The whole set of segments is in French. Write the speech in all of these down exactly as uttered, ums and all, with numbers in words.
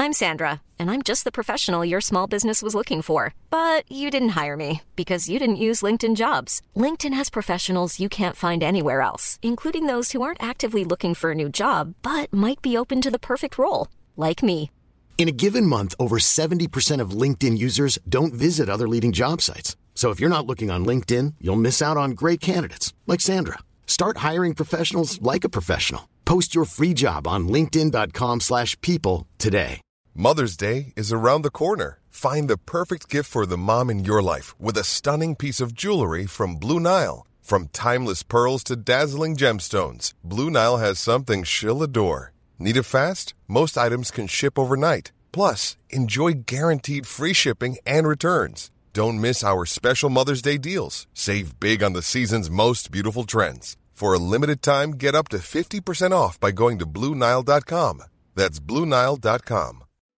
I'm Sandra, and I'm just the professional your small business was looking for. But you didn't hire me because you didn't use LinkedIn Jobs. LinkedIn has professionals you can't find anywhere else, including those who aren't actively looking for a new job, but might be open to the perfect role, like me. In a given month, over seventy percent of LinkedIn users don't visit other leading job sites. So if you're not looking on LinkedIn, you'll miss out on great candidates, like Sandra. Start hiring professionals like a professional. Post your free job on linkedin.com slash people today. Mother's Day is around the corner. Find the perfect gift for the mom in your life with a stunning piece of jewelry from Blue Nile. From timeless pearls to dazzling gemstones, Blue Nile has something she'll adore. Need it fast? Most items can ship overnight. Plus, enjoy guaranteed free shipping and returns. Don't miss our special Mother's Day deals. Save big on the season's most beautiful trends. For a limited time, get up to fifty percent off by going to blue nile dot com. That's blue nile dot com.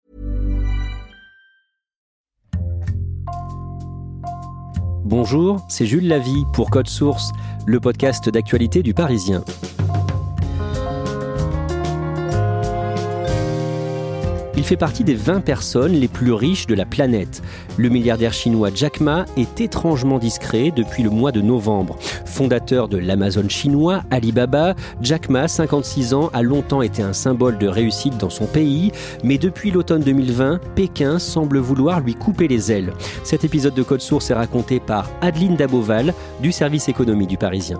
Bonjour, c'est Jules Lavie pour Code Source, le podcast d'actualité du Parisien. Il fait partie des vingt personnes les plus riches de la planète. Le milliardaire chinois Jack Ma est étrangement discret depuis le mois de novembre. Fondateur de l'Amazon chinois, Alibaba, Jack Ma, cinquante-six ans, a longtemps été un symbole de réussite dans son pays, mais depuis l'automne deux mille vingt, Pékin semble vouloir lui couper les ailes. Cet épisode de Code Source est raconté par Adeline Daboval du service économie du Parisien.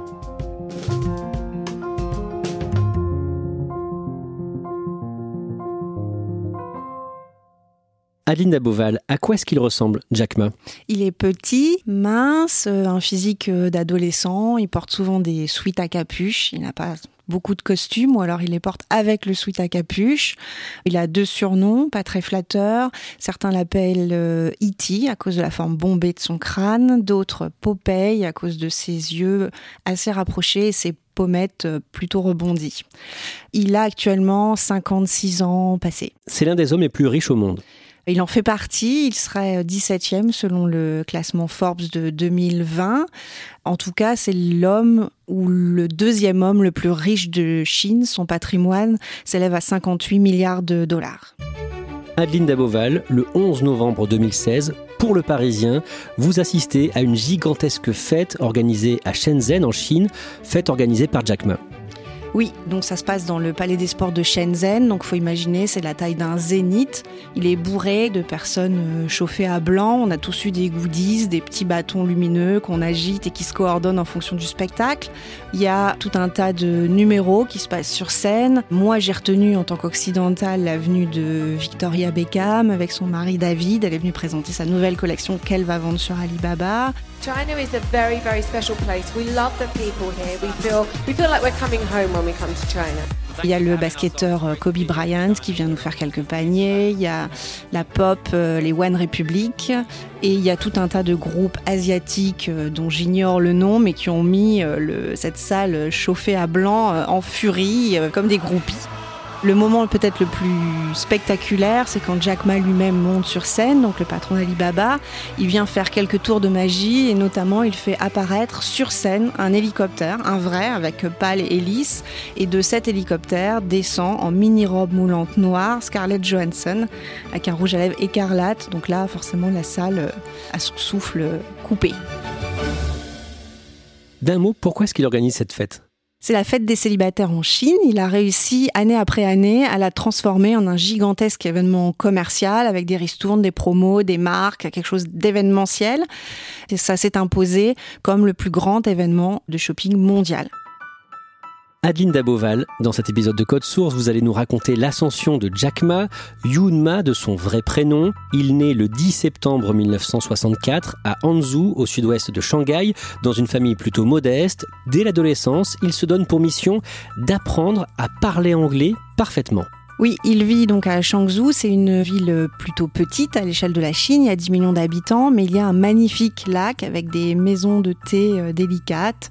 Adeline Daboval, à quoi est-ce qu'il ressemble, Jack Ma ? Il est petit, mince, un physique d'adolescent. Il porte souvent des sweats à capuche. Il n'a pas beaucoup de costumes, ou alors il les porte avec le sweat à capuche. Il a deux surnoms, pas très flatteurs. Certains l'appellent E T à cause de la forme bombée de son crâne, d'autres Popeye à cause de ses yeux assez rapprochés et ses pommettes plutôt rebondies. Il a actuellement cinquante-six ans passés. C'est l'un des hommes les plus riches au monde. Il en fait partie, il serait dix-septième selon le classement Forbes de deux mille vingt. En tout cas, c'est l'homme ou le deuxième homme le plus riche de Chine. Son patrimoine s'élève à cinquante-huit milliards de dollars. Adeline Daboval, le onze novembre deux mille seize, pour Le Parisien, vous assistez à une gigantesque fête organisée à Shenzhen en Chine, fête organisée par Jack Ma. Oui, donc ça se passe dans le Palais des Sports de Shenzhen. Donc il faut imaginer, c'est la taille d'un zénith. Il est bourré de personnes chauffées à blanc. On a tous eu des goodies, des petits bâtons lumineux qu'on agite et qui se coordonnent en fonction du spectacle. Il y a tout un tas de numéros qui se passent sur scène. Moi, j'ai retenu en tant qu'occidentale la venue de Victoria Beckham avec son mari David. Elle est venue présenter sa nouvelle collection qu'elle va vendre sur Alibaba. China is a very, very special place. We love the people here. We feel, we feel like we're coming home when we come to China. Il y a le basketteur Kobe Bryant qui vient nous faire quelques paniers, il y a la pop, les One Republic, et il y a tout un tas de groupes asiatiques dont j'ignore le nom, mais qui ont mis le, cette salle chauffée à blanc en furie, comme des groupies. Le moment peut-être le plus spectaculaire, c'est quand Jack Ma lui-même monte sur scène, donc le patron d'Alibaba. Il vient faire quelques tours de magie et notamment il fait apparaître sur scène un hélicoptère, un vrai, avec pale et hélice. Et de cet hélicoptère descend en mini-robe moulante noire Scarlett Johansson avec un rouge à lèvres écarlate. Donc là, forcément, la salle a son souffle coupé. D'un mot, pourquoi est-ce qu'il organise cette fête ? C'est la fête des célibataires en Chine. Il a réussi, année après année, à la transformer en un gigantesque événement commercial avec des ristournes, des promos, des marques, quelque chose d'événementiel. Et ça s'est imposé comme le plus grand événement de shopping mondial. Adeline Daboval, dans cet épisode de Code Source, vous allez nous raconter l'ascension de Jack Ma, Yoon Ma de son vrai prénom. Il naît le dix septembre mille neuf cent soixante-quatre à Hangzhou, au sud-ouest de Shanghai, dans une famille plutôt modeste. Dès l'adolescence, il se donne pour mission d'apprendre à parler anglais parfaitement. Oui, il vit donc à Changzhou, c'est une ville plutôt petite à l'échelle de la Chine, il y a dix millions d'habitants, mais il y a un magnifique lac avec des maisons de thé délicates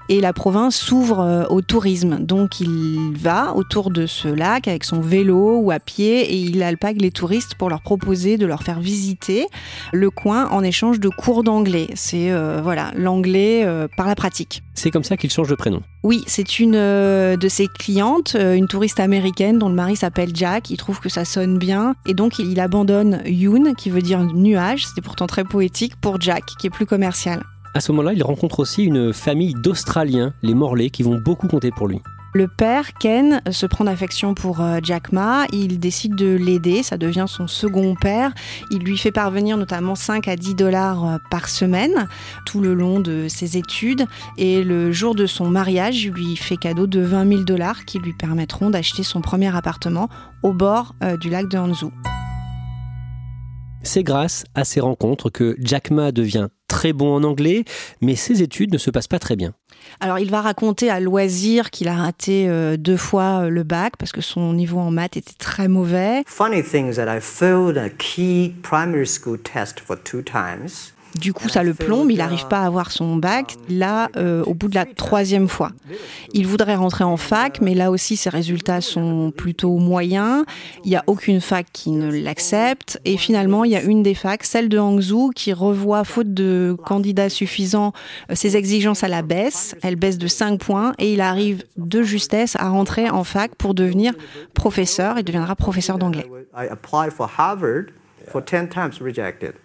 et la province s'ouvre au tourisme. Donc il va autour de ce lac avec son vélo ou à pied et il alpague les touristes pour leur proposer de leur faire visiter le coin en échange de cours d'anglais. C'est euh, voilà, l'anglais euh, par la pratique. C'est comme ça qu'il change de prénom. Oui, c'est une euh, de ses clientes, euh, une touriste américaine dont le mari s'appelle Jack. Il trouve que ça sonne bien et donc il, il abandonne Yoon, qui veut dire nuage, c'était pourtant très poétique, pour Jack, qui est plus commercial. À ce moment-là, il rencontre aussi une famille d'Australiens, les Morley, qui vont beaucoup compter pour lui. Le père, Ken, se prend d'affection pour Jack Ma. Il décide de l'aider, ça devient son second père. Il lui fait parvenir notamment cinq à dix dollars par semaine tout le long de ses études. Et le jour de son mariage, il lui fait cadeau de vingt mille dollars qui lui permettront d'acheter son premier appartement au bord du lac de Hangzhou. C'est grâce à ces rencontres que Jack Ma devient très bon en anglais, mais ses études ne se passent pas très bien. Alors, il va raconter à loisir qu'il a raté euh, deux fois le bac parce que son niveau en maths était très mauvais. Funny thing is that I failed a key primary school test for two times. Du coup, ça le plombe, il n'arrive pas à avoir son bac, là, euh, au bout de la troisième fois. Il voudrait rentrer en fac, mais là aussi, ses résultats sont plutôt moyens. Il n'y a aucune fac qui ne l'accepte. Et finalement, il y a une des facs, celle de Hangzhou, qui revoit, faute de candidats suffisants, ses exigences à la baisse. Elle baisse de cinq points et il arrive de justesse à rentrer en fac pour devenir professeur. Il deviendra professeur d'anglais. I applied for Harvard for ten times rejected.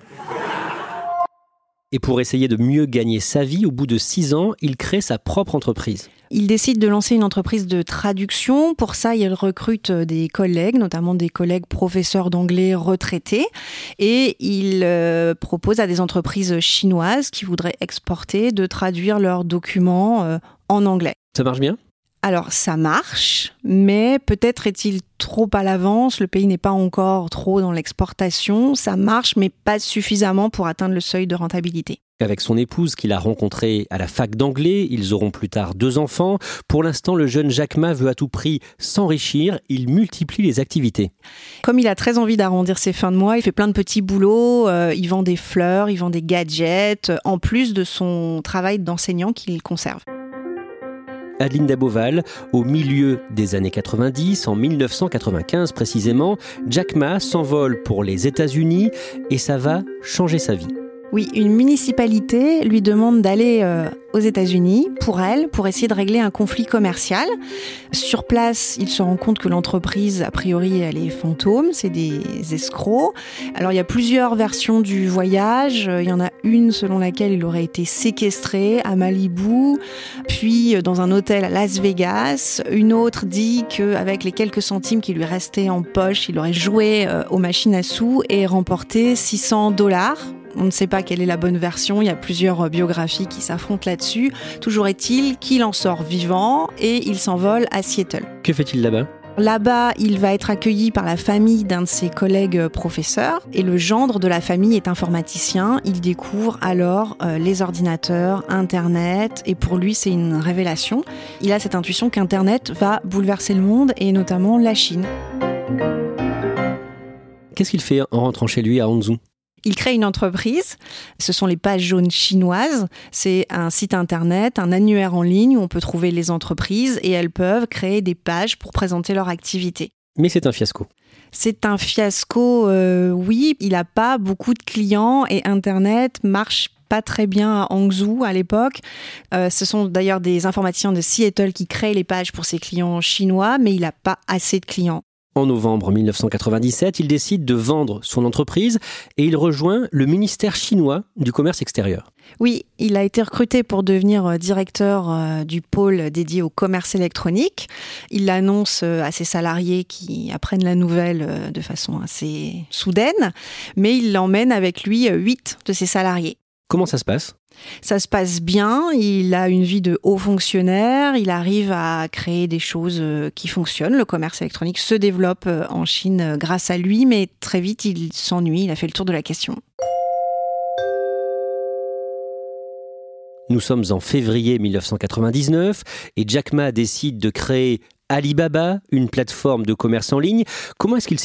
Et pour essayer de mieux gagner sa vie, au bout de six ans, il crée sa propre entreprise. Il décide de lancer une entreprise de traduction. Pour ça, il recrute des collègues, notamment des collègues professeurs d'anglais retraités. Et il euh, propose à des entreprises chinoises qui voudraient exporter de traduire leurs documents euh, en anglais. Ça marche bien ? Alors, ça marche, mais peut-être est-il trop à l'avance. Le pays n'est pas encore trop dans l'exportation. Ça marche, mais pas suffisamment pour atteindre le seuil de rentabilité. Avec son épouse qu'il a rencontrée à la fac d'anglais, ils auront plus tard deux enfants. Pour l'instant, le jeune Jack Ma veut à tout prix s'enrichir. Il multiplie les activités. Comme il a très envie d'arrondir ses fins de mois, il fait plein de petits boulots. Euh, il vend des fleurs, il vend des gadgets, en plus de son travail d'enseignant qu'il conserve. Adeline Daboval, au milieu des années quatre-vingt-dix, en dix-neuf cent quatre-vingt-quinze précisément, Jack Ma s'envole pour les États-Unis et ça va changer sa vie. Oui, une municipalité lui demande d'aller euh, aux États-Unis pour elle, pour essayer de régler un conflit commercial. Sur place, il se rend compte que l'entreprise, a priori, elle est fantôme, c'est des escrocs. Alors, il y a plusieurs versions du voyage. Il y en a une selon laquelle il aurait été séquestré à Malibu, puis dans un hôtel à Las Vegas. Une autre dit qu'avec les quelques centimes qui lui restaient en poche, il aurait joué euh, aux machines à sous et remporté six cents dollars. On ne sait pas quelle est la bonne version, il y a plusieurs biographies qui s'affrontent là-dessus. Toujours est-il qu'il en sort vivant et il s'envole à Seattle. Que fait-il là-bas ? Là-bas, il va être accueilli par la famille d'un de ses collègues professeurs et le gendre de la famille est informaticien. Il découvre alors euh, les ordinateurs, Internet et pour lui, c'est une révélation. Il a cette intuition qu'Internet va bouleverser le monde et notamment la Chine. Qu'est-ce qu'il fait en rentrant chez lui à Hangzhou ? Il crée une entreprise, ce sont les pages jaunes chinoises, c'est un site internet, un annuaire en ligne où on peut trouver les entreprises et elles peuvent créer des pages pour présenter leur activité. Mais c'est un fiasco. C'est un fiasco, euh, oui, il n'a pas beaucoup de clients et Internet marche pas très bien à Hangzhou à l'époque. Euh, ce sont d'ailleurs des informaticiens de Seattle qui créent les pages pour ses clients chinois, mais il n'a pas assez de clients. En novembre dix-neuf cent quatre-vingt-dix-sept, il décide de vendre son entreprise et il rejoint le ministère chinois du commerce extérieur. Oui, il a été recruté pour devenir directeur du pôle dédié au commerce électronique. Il l'annonce à ses salariés qui apprennent la nouvelle de façon assez soudaine, mais il l'emmène avec lui huit de ses salariés. Comment ça se passe ? Ça se passe bien, il a une vie de haut fonctionnaire, il arrive à créer des choses qui fonctionnent. Le commerce électronique se développe en Chine grâce à lui, mais très vite il s'ennuie, il a fait le tour de la question. Nous sommes en février dix-neuf cent quatre-vingt-dix-neuf et Jack Ma décide de créer Alibaba, une plateforme de commerce en ligne. Comment est-ce qu'il s'y prend ?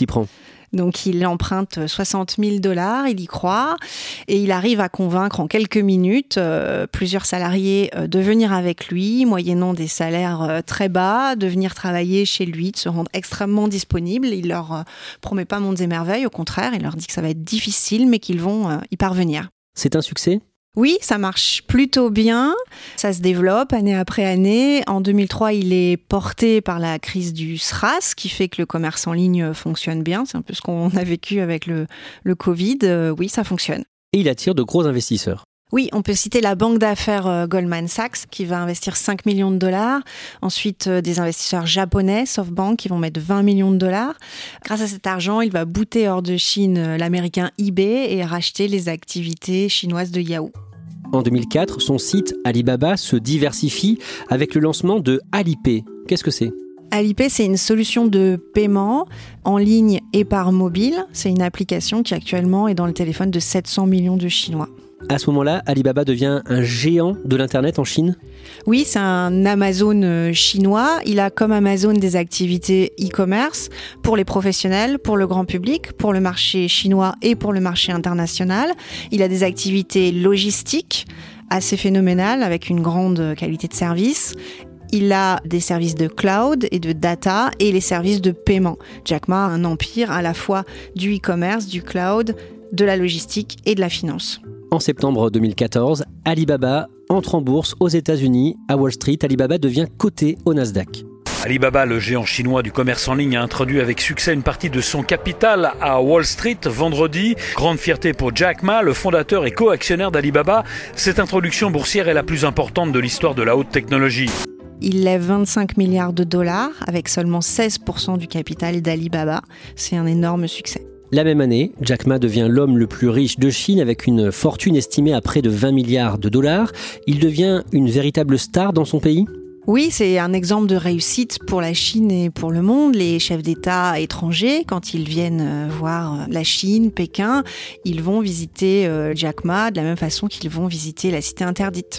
Donc il emprunte soixante mille dollars, il y croit, et il arrive à convaincre en quelques minutes euh, plusieurs salariés euh, de venir avec lui, moyennant des salaires euh, très bas, de venir travailler chez lui, de se rendre extrêmement disponible. Il leur euh, promet pas mondes et merveilles, au contraire, il leur dit que ça va être difficile, mais qu'ils vont euh, y parvenir. C'est un succès ? Oui, ça marche plutôt bien, ça se développe année après année. En deux mille trois, il est porté par la crise du SRAS, qui fait que le commerce en ligne fonctionne bien. C'est un peu ce qu'on a vécu avec le, le Covid. Euh, oui, ça fonctionne. Et il attire de gros investisseurs. Oui, on peut citer la banque d'affaires euh, Goldman Sachs qui va investir cinq millions de dollars. Ensuite, euh, des investisseurs japonais, SoftBank, qui vont mettre vingt millions de dollars. Grâce à cet argent, il va booter hors de Chine euh, l'américain eBay et racheter les activités chinoises de Yahoo. En deux mille quatre, son site Alibaba se diversifie avec le lancement de Alipay. Qu'est-ce que c'est ? Alipay, c'est une solution de paiement en ligne et par mobile. C'est une application qui actuellement est dans le téléphone de sept cents millions de Chinois. À ce moment-là, Alibaba devient un géant de l'Internet en Chine ? Oui, c'est un Amazon chinois. Il a comme Amazon des activités e-commerce pour les professionnels, pour le grand public, pour le marché chinois et pour le marché international. Il a des activités logistiques assez phénoménales avec une grande qualité de service. Il a des services de cloud et de data et les services de paiement. Jack Ma a un empire à la fois du e-commerce, du cloud, de la logistique et de la finance. En septembre deux mille quatorze, Alibaba entre en bourse aux États-Unis. À Wall Street, Alibaba devient coté au Nasdaq. Alibaba, le géant chinois du commerce en ligne, a introduit avec succès une partie de son capital à Wall Street vendredi. Grande fierté pour Jack Ma, le fondateur et co-actionnaire d'Alibaba. Cette introduction boursière est la plus importante de l'histoire de la haute technologie. Il lève vingt-cinq milliards de dollars avec seulement seize pour cent du capital d'Alibaba. C'est un énorme succès. La même année, Jack Ma devient l'homme le plus riche de Chine avec une fortune estimée à près de vingt milliards de dollars. Il devient une véritable star dans son pays ? Oui, c'est un exemple de réussite pour la Chine et pour le monde. Les chefs d'État étrangers, quand ils viennent voir la Chine, Pékin, ils vont visiter Jack Ma de la même façon qu'ils vont visiter la cité interdite.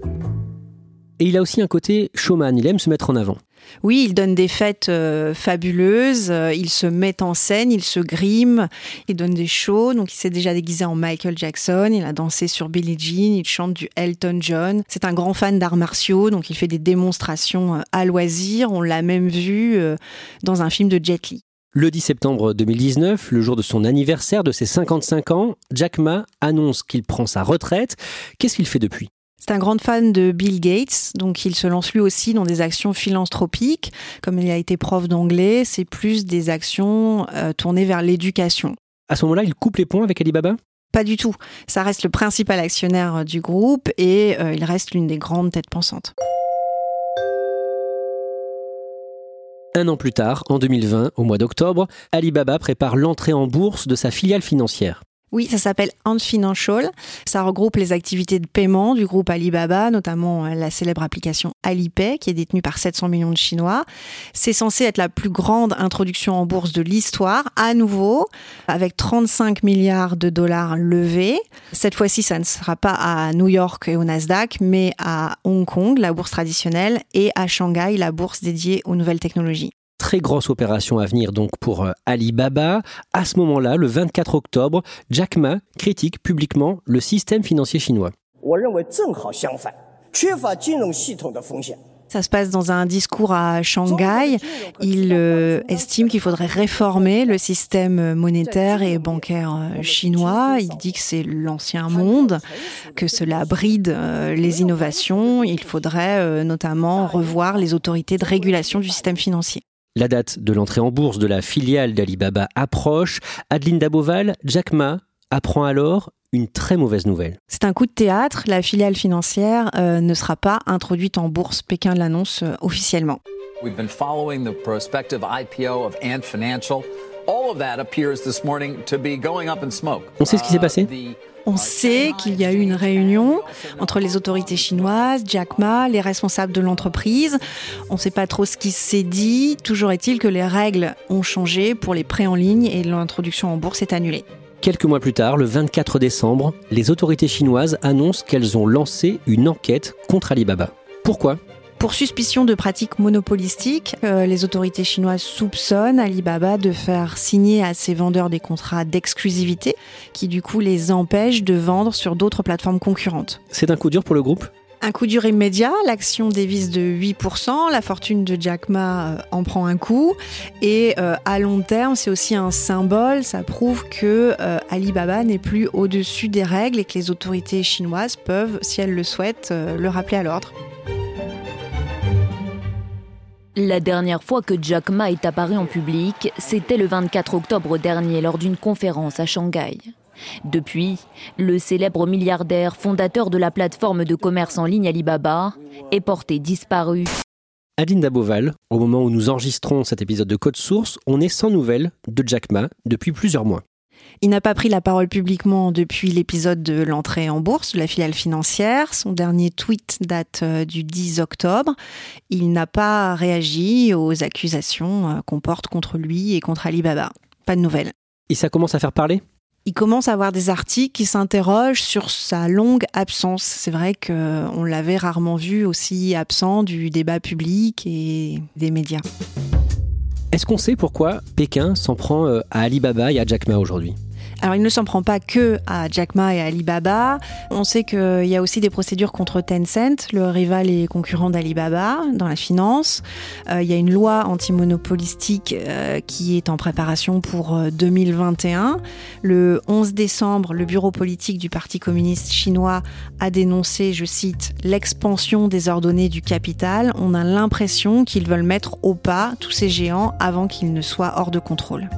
Et il a aussi un côté showman, il aime se mettre en avant. Oui, il donne des fêtes euh, fabuleuses, euh, il se met en scène, il se grime, il donne des shows. Donc il s'est déjà déguisé en Michael Jackson, il a dansé sur Billie Jean, il chante du Elton John. C'est un grand fan d'arts martiaux, donc il fait des démonstrations euh, à loisir. On l'a même vu euh, dans un film de Jet Li. Le dix septembre deux mille dix-neuf, le jour de son anniversaire de ses cinquante-cinq ans, Jack Ma annonce qu'il prend sa retraite. Qu'est-ce qu'il fait depuis ? C'est un grand fan de Bill Gates, donc il se lance lui aussi dans des actions philanthropiques. Comme il a été prof d'anglais, c'est plus des actions euh, tournées vers l'éducation. À ce moment-là, il coupe les ponts avec Alibaba ? Pas du tout. Ça reste le principal actionnaire du groupe et euh, il reste l'une des grandes têtes pensantes. Un an plus tard, en deux mille vingt, au mois d'octobre, Alibaba prépare l'entrée en bourse de sa filiale financière. Oui, ça s'appelle Ant Financial. Ça regroupe les activités de paiement du groupe Alibaba, notamment la célèbre application Alipay, qui est détenue par sept cents millions de Chinois. C'est censé être la plus grande introduction en bourse de l'histoire, à nouveau, avec trente-cinq milliards de dollars levés. Cette fois-ci, ça ne sera pas à New York et au Nasdaq, mais à Hong Kong, la bourse traditionnelle, et à Shanghai, la bourse dédiée aux nouvelles technologies. Très grosse opération à venir donc pour Alibaba. À ce moment-là, le vingt-quatre octobre, Jack Ma critique publiquement le système financier chinois. Ça se passe dans un discours à Shanghai. Il euh, estime qu'il faudrait réformer le système monétaire et bancaire chinois. Il dit que c'est l'ancien monde, que cela bride euh, les innovations. Il faudrait euh, notamment revoir les autorités de régulation du système financier. La date de l'entrée en bourse de la filiale d'Alibaba approche. Adeline Daboval, Jack Ma apprend alors une très mauvaise nouvelle. C'est un coup de théâtre. La filiale financière euh, ne sera pas introduite en bourse. Pékin l'annonce euh, officiellement. We've been following the prospective I P O of Ant Financial. All of that appears this morning to be going up in smoke. On sait ce qui s'est passé ? On sait qu'il y a eu une réunion entre les autorités chinoises, Jack Ma, les responsables de l'entreprise. On ne sait pas trop ce qui s'est dit. Toujours est-il que les règles ont changé pour les prêts en ligne et l'introduction en bourse est annulée. Quelques mois plus tard, le vingt-quatre décembre, les autorités chinoises annoncent qu'elles ont lancé une enquête contre Alibaba. Pourquoi ? Pour suspicion de pratiques monopolistiques, euh, les autorités chinoises soupçonnent Alibaba de faire signer à ses vendeurs des contrats d'exclusivité qui du coup les empêchent de vendre sur d'autres plateformes concurrentes. C'est un coup dur pour le groupe ? Un coup dur immédiat, l'action dévisse de huit pour cent, la fortune de Jack Ma euh, en prend un coup et euh, à long terme c'est aussi un symbole, ça prouve que euh, Alibaba n'est plus au-dessus des règles et que les autorités chinoises peuvent, si elles le souhaitent, euh, le rappeler à l'ordre. La dernière fois que Jack Ma est apparu en public, c'était le vingt-quatre octobre dernier lors d'une conférence à Shanghai. Depuis, le célèbre milliardaire fondateur de la plateforme de commerce en ligne Alibaba est porté disparu. Adeline Daboval, au moment où nous enregistrons cet épisode de Code Source, on est sans nouvelles de Jack Ma depuis plusieurs mois. Il n'a pas pris la parole publiquement depuis l'épisode de l'entrée en bourse de la filiale financière. Son dernier tweet date du dix octobre. Il n'a pas réagi aux accusations qu'on porte contre lui et contre Alibaba. Pas de nouvelles. Et ça commence à faire parler ? Il commence à avoir des articles qui s'interrogent sur sa longue absence. C'est vrai qu'on l'avait rarement vu aussi absent du débat public et des médias. Est-ce qu'on sait pourquoi Pékin s'en prend à Alibaba et à Jack Ma aujourd'hui ? Alors, il ne s'en prend pas que à Jack Ma et à Alibaba. On sait qu'il y a aussi des procédures contre Tencent, le rival et concurrent d'Alibaba dans la finance. Euh, il y a une loi antimonopolistique euh, qui est en préparation pour deux mille vingt et un. Le onze décembre, le bureau politique du Parti communiste chinois a dénoncé, je cite, « l'expansion désordonnée du capital ». On a l'impression qu'ils veulent mettre au pas tous ces géants avant qu'ils ne soient hors de contrôle.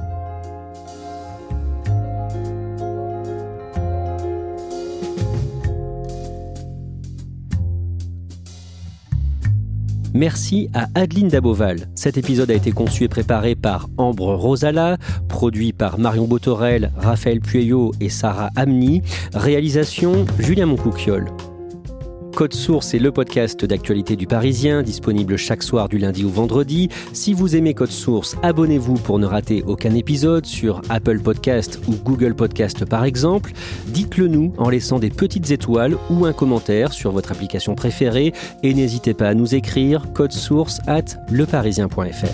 Merci à Adeline Daboval. Cet épisode a été conçu et préparé par Ambre Rosala, produit par Marion Botorel, Raphaël Pueyo et Sarah Amni. Réalisation, Julien Moncouquiol. Code Source est le podcast d'actualité du Parisien, disponible chaque soir du lundi au vendredi. Si vous aimez Code Source, abonnez-vous pour ne rater aucun épisode sur Apple Podcast ou Google Podcast par exemple. Dites-le nous en laissant des petites étoiles ou un commentaire sur votre application préférée et n'hésitez pas à nous écrire codesource arobase leparisien point fr.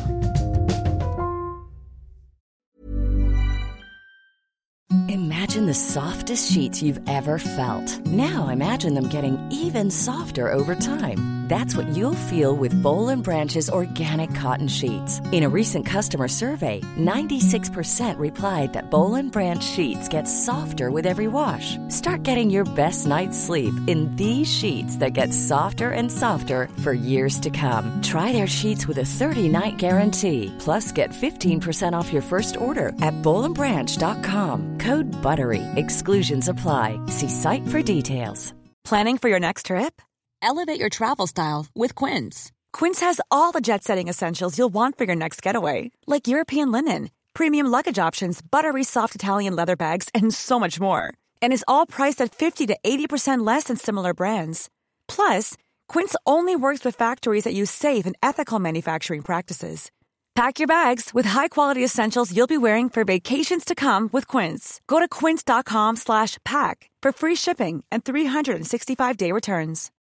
Imagine the softest sheets you've ever felt. Now imagine them getting even softer over time. That's what you'll feel with Boll and Branch's organic cotton sheets. In a recent customer survey, ninety-six percent replied that Boll and Branch sheets get softer with every wash. Start getting your best night's sleep in these sheets that get softer and softer for years to come. Try their sheets with a thirty-night guarantee. Plus, get fifteen percent off your first order at boll and branch dot com. Code BUTTERY. Exclusions apply. See site for details. Planning for your next trip? Elevate your travel style with Quince. Quince has all the jet-setting essentials you'll want for your next getaway, like European linen, premium luggage options, buttery soft Italian leather bags, and so much more. And is all priced at fifty to eighty percent less than similar brands. Plus, Quince only works with factories that use safe and ethical manufacturing practices. Pack your bags with high-quality essentials you'll be wearing for vacations to come with Quince. Go to quince dot com slash pack for free shipping and three sixty-five day returns.